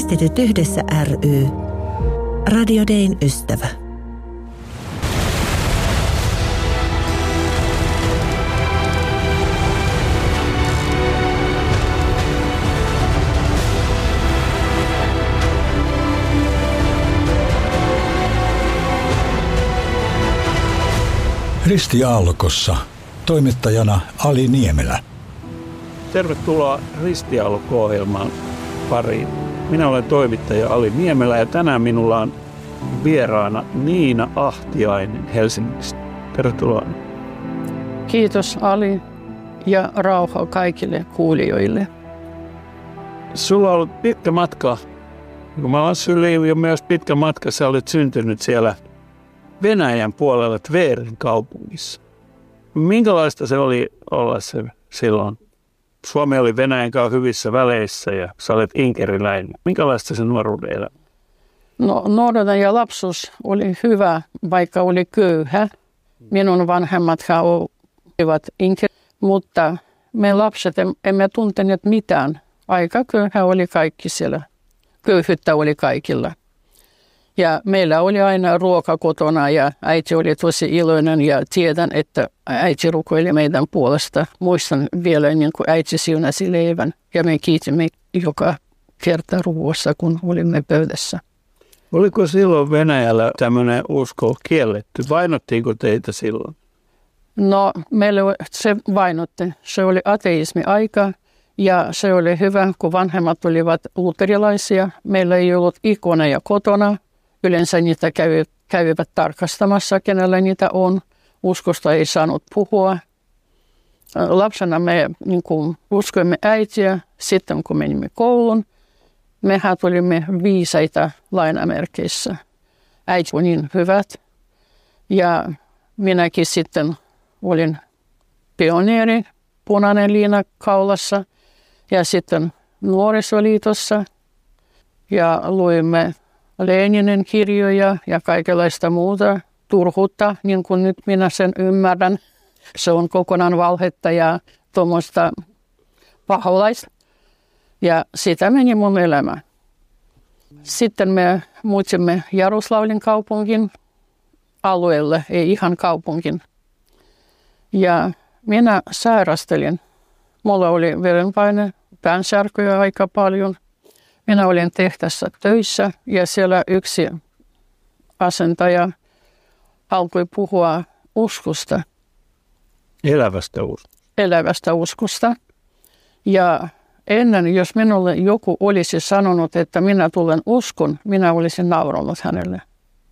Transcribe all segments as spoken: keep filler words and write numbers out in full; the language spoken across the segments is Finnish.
Kristityt yhdessä ry. Radio Dayn ystävä. Ristiaallokossa. Toimittajana Ali Niemelä. Tervetuloa Ristiaallokko-ohjelman pariin. Minä olen toimittaja Ali Niemelä ja tänään minulla on vieraana Niina Ahtiainen Helsingistä. Tervetuloa. Kiitos Ali ja rauha kaikille kuulijoille. Sulla on ollut pitkä matka. Kun mä olen jo myös pitkä matka, sä olet syntynyt siellä Venäjän puolella Tverin kaupungissa. Minkälaista se oli olla se silloin? Suomi oli Venäjän kanssa hyvissä väleissä ja sä olet inkeriläinen. Minkälaista se nuoruuden elämä? No, nuoruuden ja lapsuus oli hyvä, vaikka oli köyhä. Minun vanhemmathan olivat inkeri, mutta me lapset emme tunteneet mitään. Aika köyhä oli kaikki siellä. Köyhyyttä oli kaikilla. Ja meillä oli aina ruoka kotona ja äiti oli tosi iloinen ja tiedän, että äiti rukoili meidän puolesta. Muistan vielä niin kuin äiti siunasi leivän ja me kiitimme joka kerta ruoassa, kun olimme pöydässä. Oliko silloin Venäjällä tämmöinen usko kielletty? Vainottiinko teitä silloin? No, meillä se vainotti. Se oli ateismi-aika ja se oli hyvä, kun vanhemmat olivat luterilaisia. Meillä ei ollut ikoneja kotona. Yleensä niitä käy, käyvät tarkastamassa, kenellä niitä on. Uskosta ei saanut puhua. Lapsena me niin kuin, uskoimme äitiä. Sitten kun menimme kouluun, mehän tulimme viisaita lainamerkeissä. Äiti oli niin hyvät. Ja minäkin sitten olin pioneeri, punainen liina kaulassa. Ja sitten nuorisoliitossa. Ja luimme Leninin kirjoja ja kaikenlaista muuta turhuutta, niin kuin nyt minä sen ymmärrän. Se on kokonaan valhetta ja tuommoista paholaista. Ja sitä meni mun elämä. Sitten me muutimme Jaroslavlin kaupungin alueelle, ei ihan kaupungin. Ja minä sairastelin. Mulla oli verenpaine, päänsärkyjä aika paljon. Minä olin tehtässä töissä ja siellä yksi asentaja alkoi puhua uskosta. Elävästä uskosta. Elävästä uskosta. Ja ennen, jos minulle joku olisi sanonut, että minä tulen uskon, minä olisin nauranut hänelle.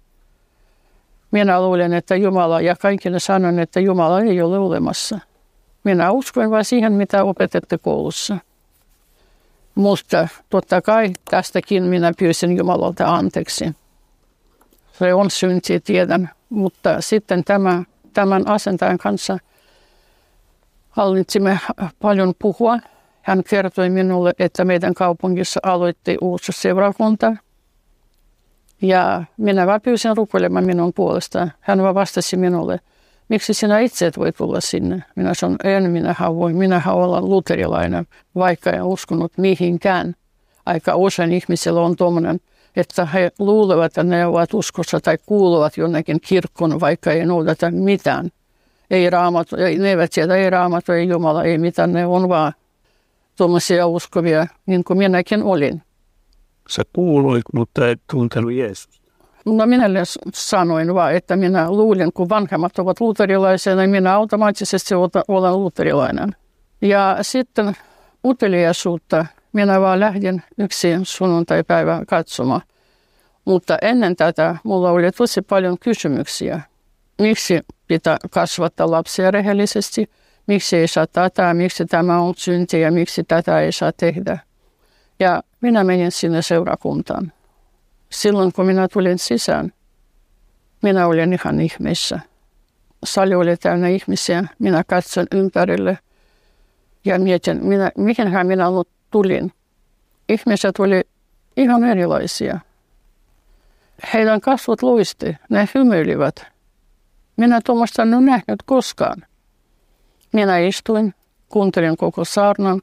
Minä luulen, että Jumala, ja kaikille sanon, että Jumala ei ole olemassa. Minä uskon vain siihen, mitä opetette koulussa. Mutta totta kai tästäkin minä pyysin Jumalalta anteeksi. Se on synti, tiedän. Mutta sitten tämä, tämän asentajan kanssa hallitsimme paljon puhua. Hän kertoi minulle, että meidän kaupungissa aloitti uusi seurakunta. Ja minä vaan pyysin rukoilemaan minun puolestaan. Hän vaan vastasi minulle, miksi sinä itse et voi tulla sinne? Minä sanon, en minähän voi, minähän olla luterilainen, vaikka en uskonut mihinkään. Aika usein ihmisillä on tuommoinen, että he luulevat, että ne ovat uskossa tai kuuluvat jonnekin kirkkoon, vaikka ei noudata mitään. Ei raamatu, ne eivät sieltä, ei raamatu, ei Jumala, ei mitään, ne on vaan tuommoisia uskovia, niin kuin minäkin olin. Sä kuuluit, mutta et tuntenut Jeesusta. No minä sanoin vaan, että minä luulin, kun vanhemmat ovat luterilaisia, niin minä automaattisesti olen luterilainen. Ja sitten uteliaisuutta minä vaan lähdin yksi sunnuntaipäivä katsomaan. Mutta ennen tätä mulla oli tosi paljon kysymyksiä. Miksi pitää kasvattaa lapsia rehellisesti? Miksi ei saa tätä? Miksi tämä on synti ja miksi tätä ei saa tehdä? Ja minä menin sinne seurakuntaan. Silloin kun minä tulin sisään, minä olin ihan ihmeessä. Sali oli täynnä ihmisiä. Minä katson ympärille ja mietin, minä, mihinhän minä tulin. Ihmiset oli ihan erilaisia. Heidän kasvot luisti, ne hymyilivät. Minä tuommoista en ole nähnyt koskaan. Minä istuin, kuuntelin koko saarnan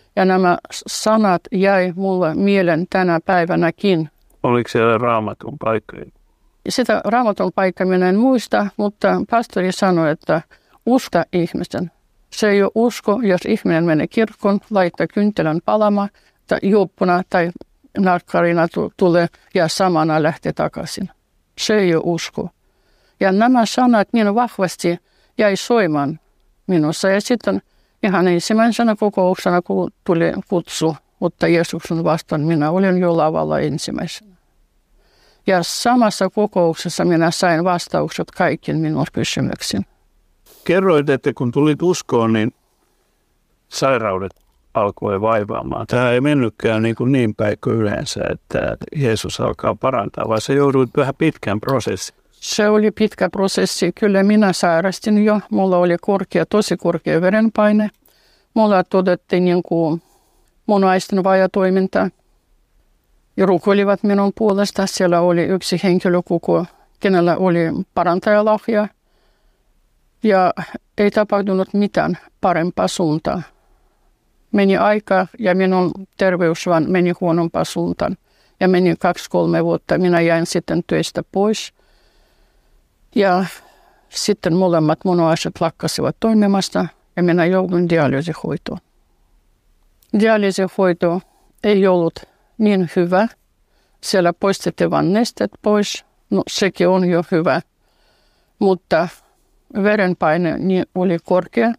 Ja nämä sanat jäi mulle mielen tänä päivänäkin. Oliko siellä Raamatun paikkoja? Sitä Raamatun paikkaa minä en muista, mutta pastori sanoi, että usko ihmisten. Se ei ole usko, jos ihminen menee kirkkoon, laittaa kynttilän palama, tai juoppuna tai narkkarina tulee ja samana lähtee takaisin. Se ei ole usko. Ja nämä sanat niin vahvasti jäi soimaan minussa. Ja sitten ihan ensimmäisenä kokouksena, kun tuli kutsu, mutta Jeesuksen vastaan, minä olin jo lavalla ensimmäisenä. Ja samassa kokouksessa minä sain vastaukset kaikkiin minun kysymyksiin. Kerroit, että kun tulit uskoon, niin sairaudet alkoi vaivaamaan. Tämä ei mennytkään niin, kuin niin päin kuin yleensä, että Jeesus alkaa parantaa, vaan se joudut vähän pitkän prosessin. Se oli pitkä prosessi. Kyllä minä sairastin jo. Mulla oli korkea, tosi korkea verenpaine. Mulla todettiin niin kuin munuaisten vajatoiminta. Ja rukoilivat minun puolesta. Siellä oli yksi henkilö, kenellä oli parantajalahja. Ja ei tapahtunut mitään parempaa suuntaan. Meni aika ja minun terveys vaan meni huonompaan suuntaan. Ja meni kaksi kolme vuotta. Minä jäin sitten töistä pois. Ja sitten molemmat munuaiset lakkasivat toimimasta ja minä joudun dialyysihoitoon. Dialyysihoito ei ollut niin hyvä. Siellä poistettiin vain nestet pois. No sekin on jo hyvä. Mutta verenpaine niin oli korkea.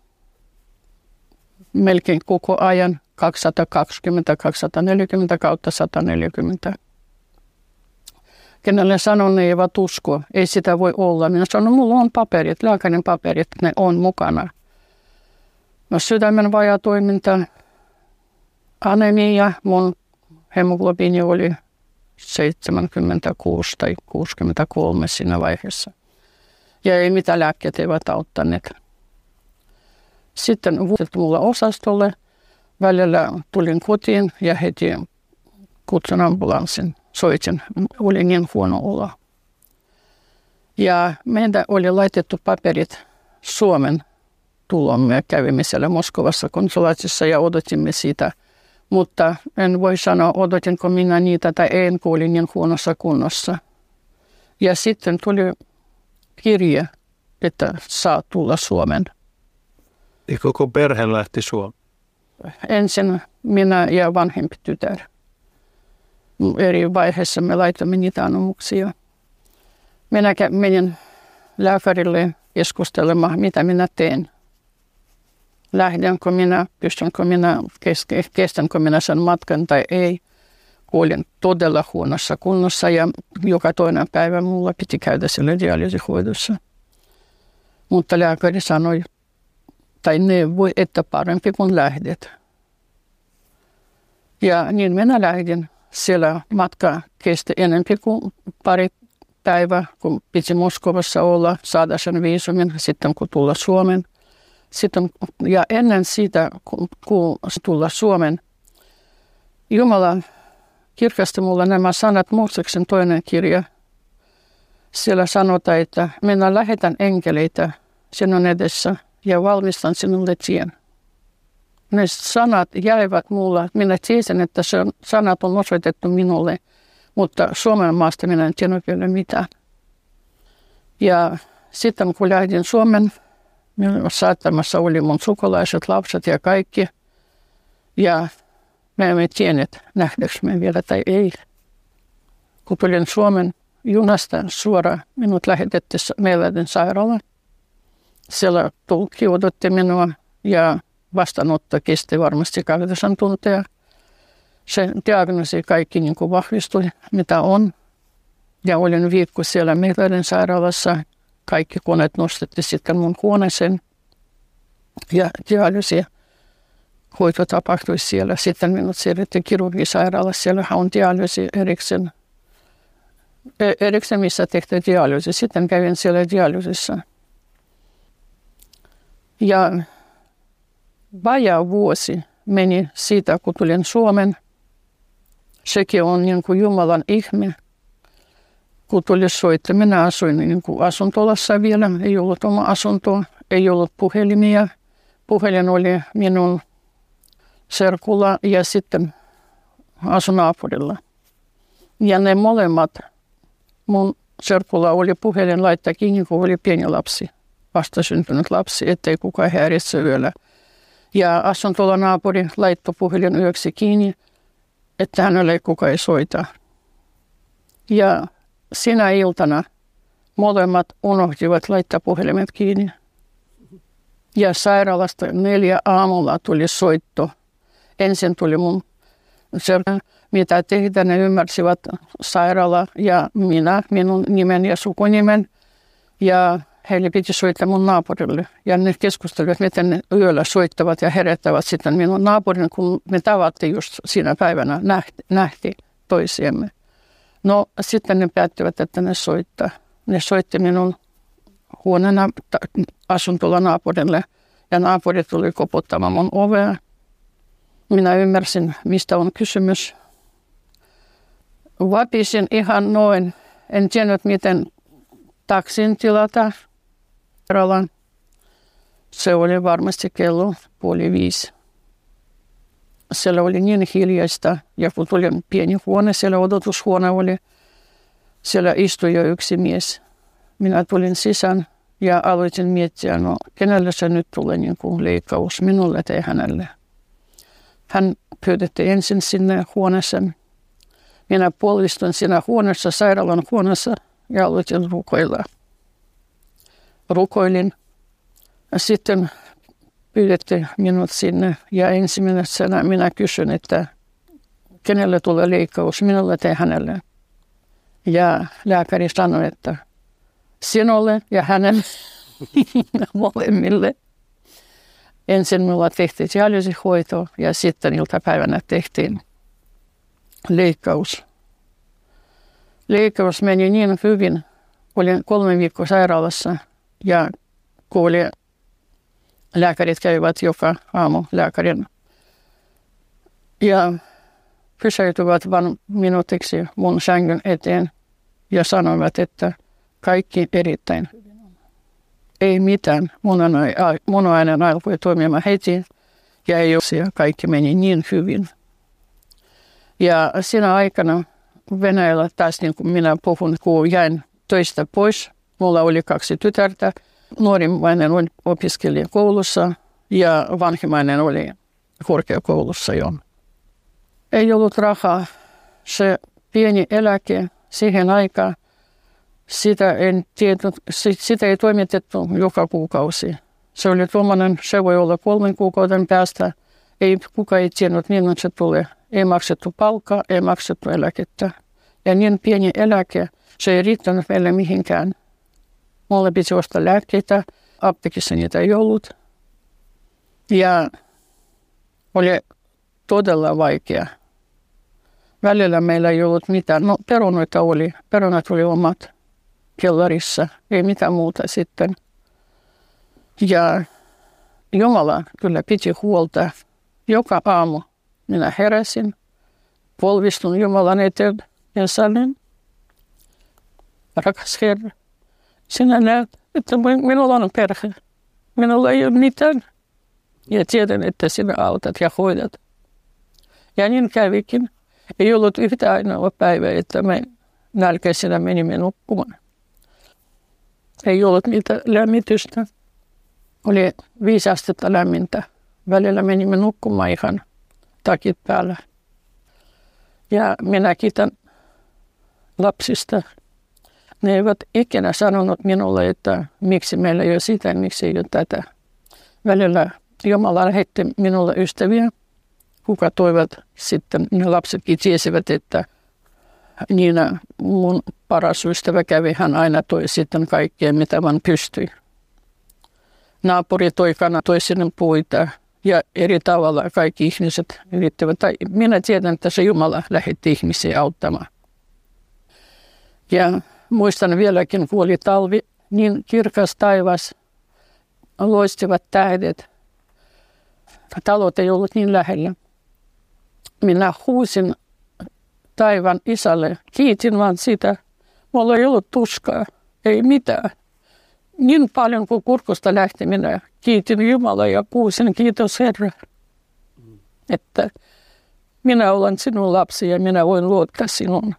Melkein koko ajan kaksisataakaksikymmentä kaksisataaneljäkymmentä kautta sata neljäkymmentä. Kenelle sanon, ne eivät usko. Ei sitä voi olla. Minä sanon, mulla on paperit, lääkärin paperit, ne on mukana. No, sydämen vajatoiminta, anemia, mun hemoglobiini oli seitsemänkymmentäkuusi tai kuusikymmentäkolme siinä vaiheessa. Ja ei mitään lääkkeet eivät auttaneet. Sitten vuodet mulla osastolle. Välillä tulin kotiin ja heti kutsun ambulanssin. Soitin, oli niin huono olo. Ja meitä oli laitettu paperit Suomen tuloon. Me kävimme siellä Moskovassa konsulaatissa ja odotimme sitä. Mutta en voi sanoa, odotinko minä niitä tai en, kun olin niin huonossa kunnossa. Ja sitten tuli kirje, että saa tulla Suomeen. Ja koko perhe lähti Suomeen? Ensin minä ja vanhempi tytär. Eri vaiheessa me laitamme niitä anomuksia. Minä menin lääkärille keskustelemaan, mitä minä teen. Lähdenkö minä, pystynkö minä, kestänkö minä sen matkan tai ei. Olin todella huonossa kunnossa ja joka toinen päivä mulla piti käydä siellä dialyysihoidossa. Mutta lääkäri sanoi, tai neuvoi, että parempi kun lähdet. Ja niin minä lähdin. Siellä matka kesti enemmän kuin pari päivää, kun piti Moskovassa olla, saada sen viisumin, sitten kun tulla Suomeen. Sitten, ja ennen sitä, kun, kun tulla Suomeen, Jumala kirkasti mulle nämä sanat, Mooseksen toinen kirja. Siellä sanotaan, että minä lähetän enkeleitä sinun edessä ja valmistan sinulle tien. Ne sanat jäivät mulle. Minä tiesin, että se sanat on osoitettu minulle, mutta Suomen maasta minä en tiennyt vielä mitään. Ja sitten kun lähdin Suomen, saattamassa oli mun sukulaiset, lapset ja kaikki. Ja me emme tienneet, nähdäänkö me vielä tai ei. Kun tulin Suomen junasta suoraan, minut lähetettiin Meilaiden sairaalaan. Siellä tulkki odotti minua ja vastaanotto kesti varmasti kahdeksan tuntia. Se diagnoosi kaikki niin kuin vahvistui, mitä on. Ja olin viikko siellä Meilaiden sairaalassa. Kaikki koneet nostettiin sitten mun huoneeseen. Ja dialyysi hoito tapahtui siellä. Sitten minut siirrettiin kirurgisairaalassa. Siellä on dialyysi erikseen, erikseen, missä tehtiin dialyysi. Sitten kävin siellä dialyysissä. Ja vajaa vuosi meni siitä, kun tulin Suomen. Sekin on niin kuin Jumalan ihme. Kun tuli soittaa, minä asuin niin kuin asuntolassa vielä. Ei ollut oma asuntoa, ei ollut puhelimia. Puhelin oli minun serkulla ja sitten asui naapurilla. Ja ne molemmat, mun serkulla oli puhelin laittaa kiinni, kun oli pieni lapsi, vastasyntynyt lapsi, ettei kukaan häiritse yöllä. Ja asun tuolla naapuri laittoi puhelin yöksi kiinni, että hänelle kukaan ei soita. Ja sinä iltana molemmat unohtivat laittaa puhelimet kiinni. Ja sairaalasta neljä aamulla tuli soitto. Ensin tuli mun serkku, mitä tehdään, ne ymmärsivät sairaala ja minä, minun nimen ja sukunimen. Ja heille piti soittaa mun naapurille. Ja ne keskustelivat, miten ne yöllä soittavat ja herättävät sitten minun naapurin, kun me tavattiin just siinä päivänä, nähti, nähti toisiamme. No sitten ne päättivät, että ne soittaa. Ne soitti minun huoneena asuntolla naapurille ja naapuri tuli koputtamaan mun ovea. Minä ymmärsin, mistä on kysymys. Vapisin ihan noin. En tiennyt, miten taksin tilata. Se oli varmasti kello puoli viisi. Siellä oli niin hiljaista ja kun tuli pieni huone, siellä odotushuone oli. Siellä istui jo yksi mies. Minä tulin sisään ja aloitin miettiä, no kenelle se nyt tulee niin kuin leikkaus, minulle tai hänelle. Hän pyydettiin ensin sinne huoneeseen. Minä puolistuin siinä huoneessa, sairaalan huoneessa ja aloitin rukoilla. Rukoilin. Sitten pyydettiin minut sinne ja ensimmäisenä minä kysyin, että kenelle tulee leikkaus, minulle tai hänelle. Ja lääkäri sanoi, että sinulle ja hänelle molemmille. Ensin minulla tehtiin dialyysihoito ja sitten iltapäivänä tehtiin leikkaus. Leikkaus meni niin hyvin. Olin kolme viikkoa sairaalassa ja kun oli, lääkärit käyvät joka aamu lääkärin. Ja pysäytyvät vain minuutiksi mun sängyn eteen ja sanoivat, että kaikki erittäin hyvin on. Ei mitään. Munuainen alkoi toimimaan heti ja ei ole, kaikki meni niin hyvin. Ja siinä aikana Venäjällä taas niin kuin minä puhun, kun jäin töistä pois. Mulla oli kaksi tytärtä. Nuorimmainen opiskelija koulussa ja vanhimmainen oli korkeakoulussa jo. Ei ollut rahaa. Se pieni eläke siihen aikaan, sitä, en tiedä, sitä ei toimitettu joka kuukausi. Se oli tuommoinen, se voi olla kolmen kuukauden päästä. Ei kukaan ei tiennyt, milloin se tulee. Ei maksettu palkkaa, ei maksettu eläkettä. Ja niin pieni eläke, se ei riittänyt meille mihinkään. Mulle piti ostaa lääkkeitä, apteekissa niitä ei ollut. Ja oli todella vaikea. Välillä meillä ei ollut mitään. No perunoita oli, perunat oli omat kellarissa, ei mitään muuta sitten. Ja Jumala kyllä piti huolta. Joka aamu minä heräsin, polvistun Jumalan eteen ja sanoin, rakas Herra, sinä näet, että minulla on perhe. Minulla ei ole mitään. Ja tiedän, että sinä autat ja hoidat. Ja niin kävikin. Ei ollut yhtä ainoa päivää, että me nälkäisenä menimme nukkumaan. Ei ollut mitään lämmitystä. Oli viisi astetta lämmintä. Välillä menimme nukkumaan ihan takit päällä. Ja minä kiitän lapsista. Ne eivät ikinä sanonut minulle, että miksi meillä ei ole sitä, miksi ei ole tätä. Välillä Jumala lähetti minulle ystäviä, kuka toivat sitten, ne lapsetkin tiesivät, että Niina, mun paras ystävä kävi, hän aina toi sitten kaikkea, mitä vaan pystyi. Naapuri toi kana, toi sinne puita ja eri tavalla kaikki ihmiset yrittävät. Tai minä tiedän, että se Jumala lähetti ihmisiä auttamaan. Ja muistan vieläkin, kun oli talvi, niin kirkas taivas, loistivat tähdet. Talot ei ollut niin lähellä. Minä huusin taivaan isälle, kiitin vaan sitä. Mulla ei ollut tuskaa, ei mitään. Niin paljon kuin kurkusta lähti, minä kiitin Jumalaa ja huusin, kiitos Herra. että minä olen sinun lapsi ja minä voin luottaa sinun.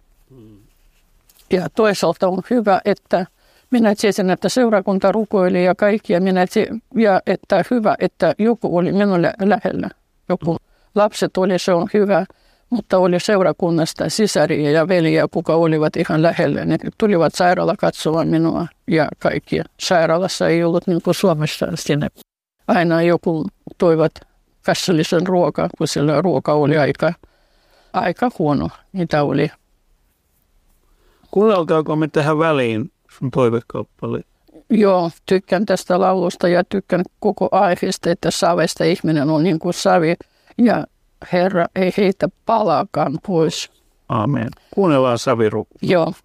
Ja toisaalta on hyvä, että minä tiesin, että seurakunta rukoili ja kaikki, ja, minä tiesin, ja että hyvä, että joku oli minulle lähellä. Joku lapset oli, se on hyvä, mutta oli seurakunnasta sisaria ja veliä, kuka olivat ihan lähellä. Ne tulivat sairaala katsomaan minua ja kaikki. Sairaalassa ei ollut niin kuin Suomessa sinne. Aina joku toivat kassallisen ruokaa, kun sillä ruoka oli aika, aika huono, mitä oli. Kuunneltaanko me tähän väliin sun toivekappale? Joo, tykkään tästä laulusta ja tykkään koko aiheesta, että savesta ihminen on niin kuin savi ja Herra ei heitä palaakaan pois. Aamen. Kuunnellaan saviru. Joo.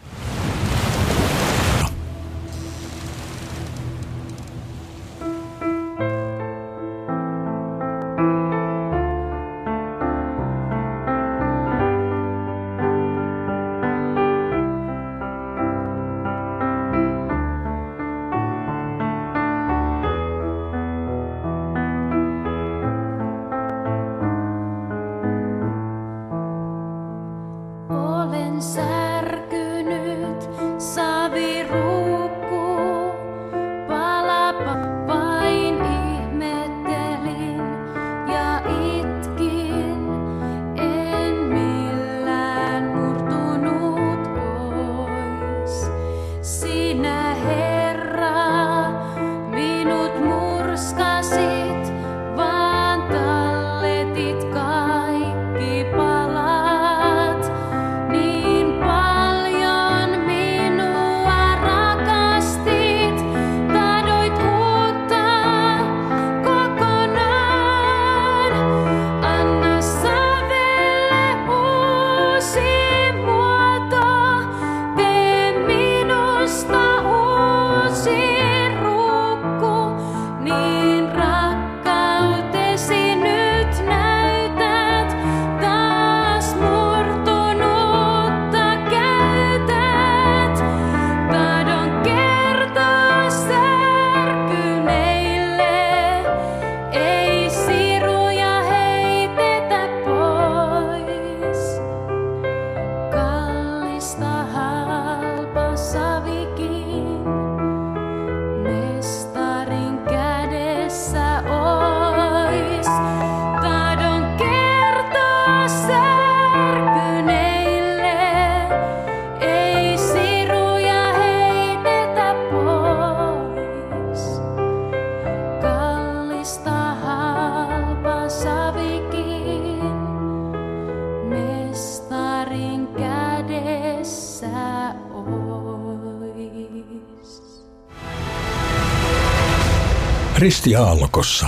Ristiaallokossa.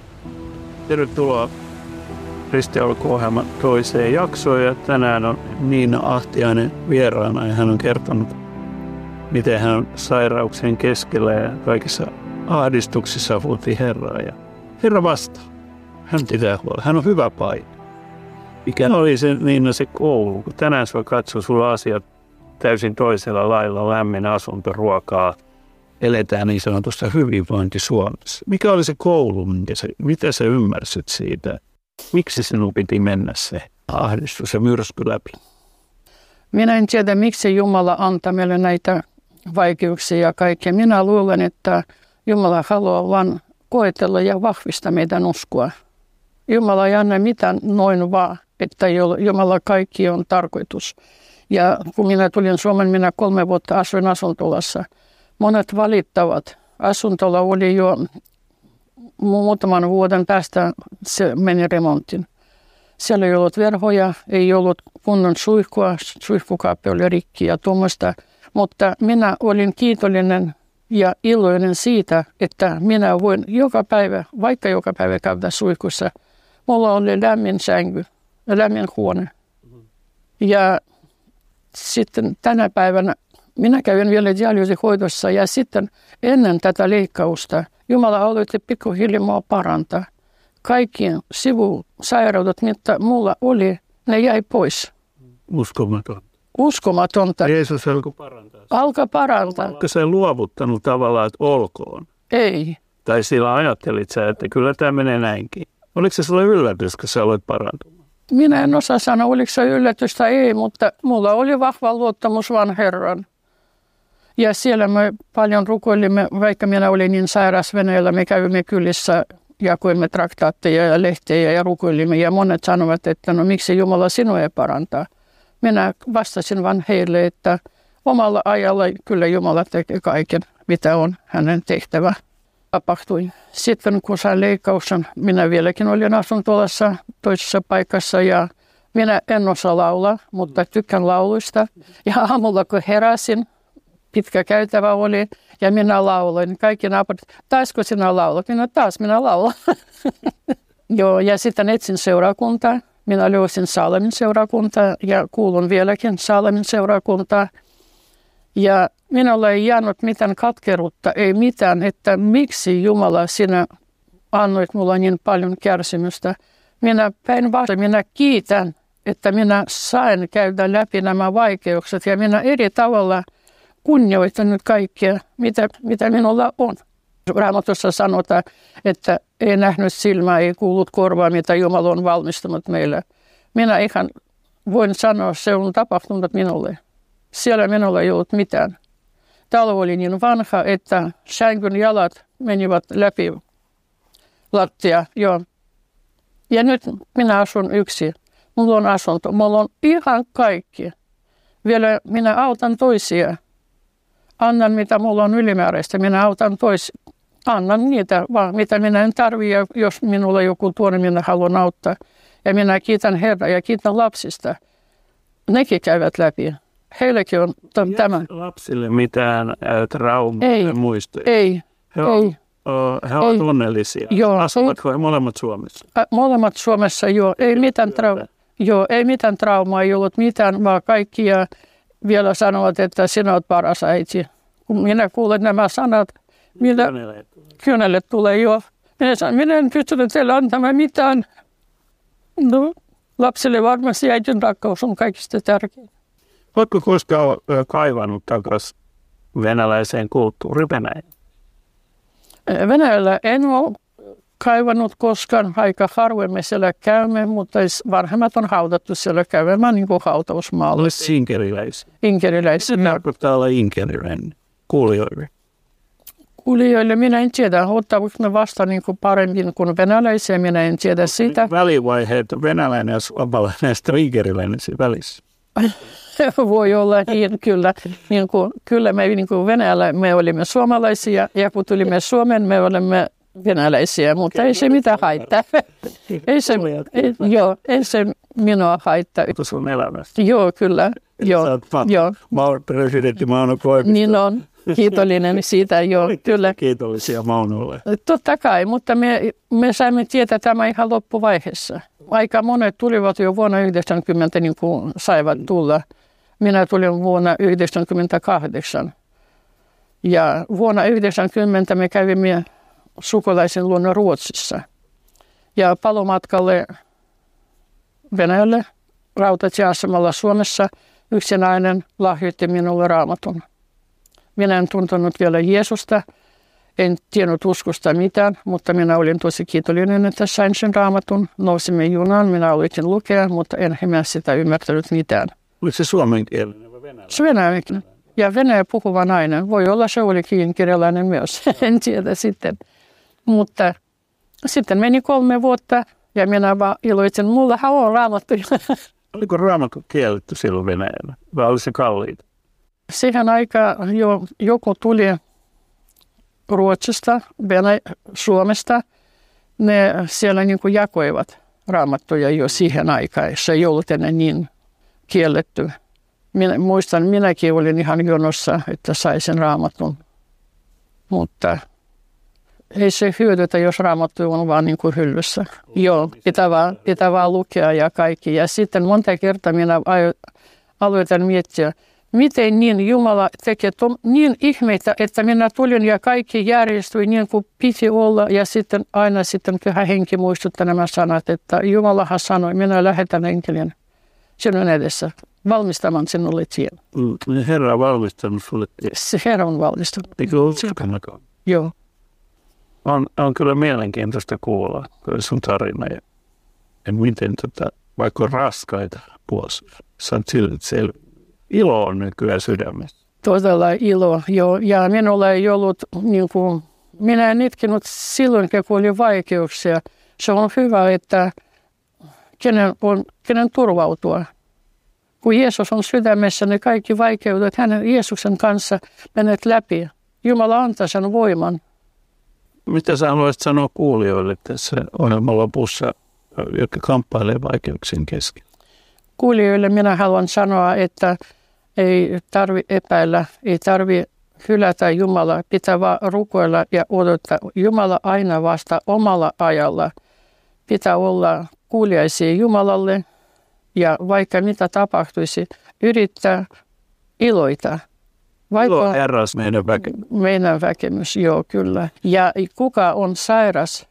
Tervetuloa Ristiaalloko-ohjelman toiseen jaksoon ja tänään on Niina Ahtiainen vieraana ja hän on kertonut, miten hän on sairauksien keskellä ja kaikissa ahdistuksissa huuti Herraa ja Herra vastaa. Hän pitää huolta. Hän on hyvä paikka. Mikä oli se Niina se koulu, kun tänään sua katsoo sulla asiat täysin toisella lailla, lämmin asunto, ruokaa. Eletään niin sanotusta hyvinvointi Suomessa. Mikä oli se koulu, minkä se, mitä sä ymmärsit siitä? Miksi sinun piti mennä se ahdistus ja myrsky läpi? Minä en tiedä, miksi Jumala antaa meille näitä vaikeuksia ja kaikkea. Minä luulen, että Jumala haluaa vain koetella ja vahvistaa meidän uskoa. Jumala ei anna mitään noin vaan, että Jumala kaikki on tarkoitus. Ja kun minä tulin Suomeen, minä kolme vuotta asuin asuntolassa. Monet valittavat. Asuntola oli jo muutaman vuoden päästä, se meni remontin. Siellä ei ollut verhoja, ei ollut kunnon suihkua, suihkukaappi oli rikki ja tuommoista. Mutta minä olin kiitollinen ja iloinen siitä, että minä voin joka päivä, vaikka joka päivä käydä suihkussa. Mulla oli lämmin sänky, lämmin huone. Ja sitten tänä päivänä minä kävin vielä dialyysihoidossa ja sitten ennen tätä leikkausta Jumala aloitti pikkuhiljaa parantaa. Kaikki sivusairaudet, mitä mulla oli, ne jäi pois. Uskomatonta. Uskomatonta. Jeesus alkoi parantaa. Alkoi parantaa. Onko se luovuttanut tavallaan, että olkoon? Ei. Tai sillä ajattelit sä, että kyllä tämä menee näinkin? Oliko se sulle yllätys, kun sä aloit parantumaan? Minä en osaa sanoa, oliko se yllätystä, ei, mutta mulla oli vahva luottamus vaan Herran. Ja siellä me paljon rukoilimme, vaikka minä olin niin sairas Venäjällä, me kävimme kylissä, jakoimme traktaatteja ja lehtejä ja rukoilimme. Ja monet sanovat, että no miksi Jumala sinua ei parantaa. Minä vastasin vaan heille, että omalla ajalla kyllä Jumala tekee kaiken, mitä on hänen tehtävä. Tapahtui. Sitten kun sain leikkauksen, minä vieläkin olin asunut tuollaisessa toisessa paikassa ja minä en osaa laulaa, mutta tykkään lauluista. Ja aamulla kun heräsin, pitkä käytävä oli ja minä lauloin. Kaikki naapurit, taisko sinä laulat? Minä taas minä laulan. Joo, ja sitten etsin seurakuntaa. Minä löysin Saalemin seurakuntaa ja kuulun vieläkin Saalemin seurakuntaa. Ja minulla ei jäänyt mitään katkeruutta, ei mitään, että miksi Jumala sinä annoit mulle niin paljon kärsimystä. Minä päinvastoin, minä kiitän, että minä sain käydä läpi nämä vaikeukset ja minä eri tavalla kunnioitan nyt kaikkea, mitä, mitä minulla on. Raamatussa sanotaan, että ei nähnyt silmää, ei kuullut korvaa, mitä Jumala on valmistanut meille. Minä ihan voin sanoa, se on tapahtunut minulle. Siellä minulla ei ollut mitään. Talo oli niin vanha, että sängyn jalat menivät läpi lattia. Joo. Ja nyt minä asun yksi. Mulla on asunto. Mulla on ihan kaikki. Vielä minä autan toisia. Annan mitä mulla on ylimääräistä. Minä autan toisia. Annan niitä vaan, mitä minä en tarvitse, jos minulla joku tuonne, minä haluan auttaa. Ja minä kiitän Herraa ja kiitän lapsista. Nekin käyvät läpi. Heillekin on t- tämä. Lapsille mitään traumaa muistoja? Ei, he ei. On, he ovat ei. Onnellisia. Joo, asuvatko he molemmat Suomessa? Ä, molemmat Suomessa, joo. Ei mitään, trau- joo, ei mitään traumaa, ei ollut mitään, vaan kaikki ja vielä sanovat, että sinä olet paras äiti. Kun minä kuulen nämä sanat, minä kyynelle tulee jo. Minä sanon, minä en pystynyt teille antamaan mitään. No, lapsille varmasti äidin rakkaus on kaikista tärkein. Oletko koskaan kaivannut takaisin venäläiseen kulttuuriin Venäjään? Venäjällä en ole kaivannut koskaan. Aika harvoin me siellä käymme, mutta vanhemmat on haudattu siellä käymään niin kuin hautausmaalla. Olisi inkeriläisiä. Inkeriläisiä. Se tarkoittaa olla inkeriläinen kuulijoille. Kuulijoille minä en tiedä, ottavatko ne vasta niin kuin paremmin kuin venäläisiä, minä en tiedä sitä. Välivaiheet venäläinen ja suomalainen ja inkeriläinen siinä välissä. Voi olla niin, kyllä. Niin kuin, kyllä me niin kuin Venäjällä me olimme suomalaisia ja kun tulimme Suomeen, me olemme venäläisiä, mutta ei se mitään haittaa. ei, se, ei, joo, ei se minua haittaa. Sun elämästä. Joo, kyllä. Joo, joo. Maur, presidentti Mauno Koivisto. Niin on. Kiitollinen siitä, joo, kyllä. Kiitollisia Maunolle. Totta kai, mutta me, me saimme tietää tämä ihan loppuvaiheessa. Aika monet tulivat jo vuonna yhdeksänkymmentä, niin kuin saivat tulla. Minä tulin vuonna yhdeksänkymmentäkahdeksan. Ja vuonna yhdeksänkymmentä me kävimme sukulaisen luona Ruotsissa. Ja palomatkalle Venäjälle rautatieasemalla Suomessa yksi nainen lahjoitti minulle raamatun. Minä en tuntenut vielä Jeesusta, en tiennyt uskosta mitään, mutta minä olin tosi kiitollinen, että sain sen raamatun. Nousimme junaan, minä aloitin lukea, mutta en minä sitä ymmärtänyt mitään. Oliko se suomenkielinen vai venäläinen? Se venäläinen. Ja venäjä puhuva nainen. Voi olla se olikin kirjalainen myös, en tiedä sitten. Mutta sitten meni kolme vuotta ja minä vaan iloitsin, mullahan on raamattu. Oliko raamattu kielletty silloin Venäjällä vai oli se kalliita? Siihen aikaan jo joku tuli Ruotsista, Venäjä, Suomesta. Ne siellä niin kuin jakoivat raamattuja jo siihen aikaan. Se ei ollut enää niin kielletty. Minä, muistan, minäkin olin ihan jonossa, että sai sen raamatun. Mutta ei se hyödytä, jos raamattu on vaan niin kuin hyllyssä. Joo, pitää vaan, pitää vaan lukea ja kaikki. Ja sitten monta kertaa minä aloitan miettiä, miten niin Jumala tekee to, niin ihmeitä, että minä tulin ja kaikki järjestyi niin kuin piti olla. Ja sitten aina sitten Pyhä Henki muistuttaa nämä sanat, että Jumalahan sanoi, minä lähetän enkelin sinun edessä valmistamaan sinulle tien. Herra on valmistanut sulle tien. Se Herra on valmistanut. Eikö ole uskomaton? Joo. On, on kyllä mielenkiintoista kuulla sun tarina ja, ja miten tota, vaikka on raskaita vuosia, sä oot silti selvä. Ilo on nykyään sydämessä. Todella ilo, joo. Ja minulla ei ollut, niin kuin, minä en itkenyt silloin, kun oli vaikeuksia. Se on hyvä, että kenen, on, kenen turvautua. Kun Jeesus on sydämessä, niin kaikki vaikeudet hänen Jeesuksen kanssa menet läpi. Jumala antaa sen voiman. Mitä sä haluaisit sanoa kuulijoille tässä ohjelman lopussa, jotka kamppailee vaikeuksien kesken? Kuulijoille minä haluan sanoa, että ei tarvitse epäillä, ei tarvitse hylätä Jumalaa, pitää vaan rukoilla ja odottaa. Jumala aina vasta omalla ajalla. Pitää olla kuuliaisia Jumalalle ja vaikka mitä tapahtuisi, yrittää iloita. Vaikka Ilo eräs meidän väkemys. Meidän väkemys, joo kyllä. Ja kuka on sairas?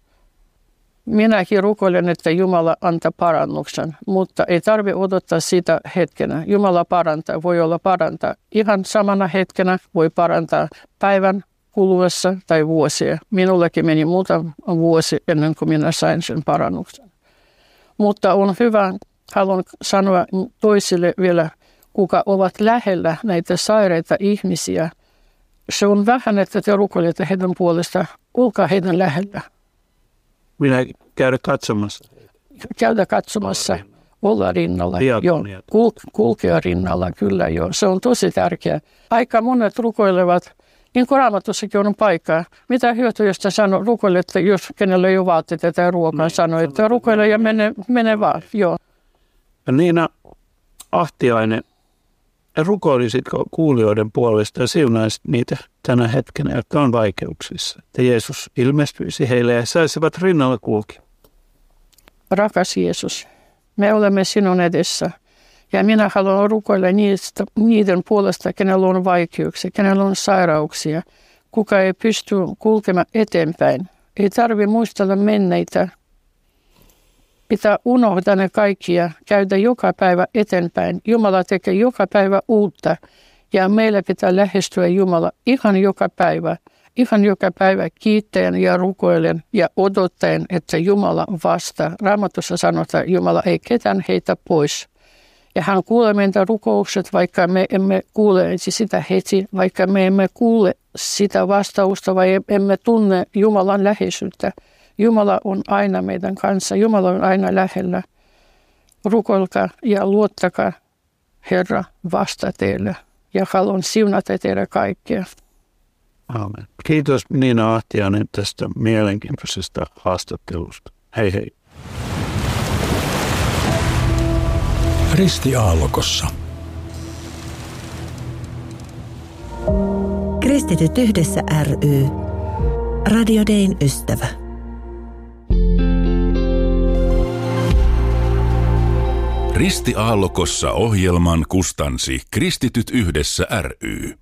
Minäkin rukoilen, että Jumala antaa parannuksen, mutta ei tarvitse odottaa sitä hetkenä. Jumala parantaa, voi olla parantaa. Ihan samana hetkenä voi parantaa päivän kuluessa tai vuosia. Minullekin meni muutama vuosi ennen kuin minä sain sen parannuksen. Mutta on hyvä, haluan sanoa toisille vielä, kuka ovat lähellä näitä sairaita ihmisiä. Se on vähän, että te rukoilette heidän puolesta, olkaa heidän lähellä. Minä käydä katsomassa. Käydä katsomassa, olla rinnalla. Joo, kul- kulkea rinnalla, kyllä joo. Se on tosi tärkeää. Aika monet rukoilevat, niin kuin Raamatussakin on paikkaa. Mitä hyötyä, jos sä sanoo, rukoilette, jos kenellä ei ole vaatteita tai ruokaa, niin, sanoo, että rukoile ja mene, mene vaan. Joo. Ja Niina Ahtiainen, rukoilisitko kuulijoiden puolesta ja siunaisit niitä tänä hetkenä, jotka on vaikeuksissa? Että Jeesus ilmestyisi heille ja saisivat rinnalla kulkea. Rakas Jeesus, me olemme sinun edessä ja minä haluan rukoilla niistä, niiden puolesta, kenellä on vaikeuksia, kenellä on sairauksia, kuka ei pysty kulkemaan eteenpäin. Ei tarvitse muistella menneitä. Pitää unohtaa ne kaikkia, käydä joka päivä eteenpäin. Jumala tekee joka päivä uutta ja meillä pitää lähestyä Jumala ihan joka päivä. Ihan joka päivä kiittäen ja rukoilen ja odottaen, että Jumala vastaa. Raamatussa sanotaan, että Jumala ei ketään heitä pois. Ja hän kuulee meidän rukoukset, vaikka me emme kuule sitä heti, vaikka me emme kuule sitä vastausta vai emme tunne Jumalan läheisyyttä. Jumala on aina meidän kanssa, Jumala on aina lähellä. Rukoilkaa ja luottakaa, Herra, vasta teille. Ja haluan siunata teille kaikkia. Aamen. Kiitos Niina Ahtiainen tästä mielenkiintoisesta haastattelusta. Hei hei. Risti Aallokossa. Kristityt yhdessä ry. Radio Dayn ystävä. Risti Aallokossa ohjelman kustansi Kristityt yhdessä ry.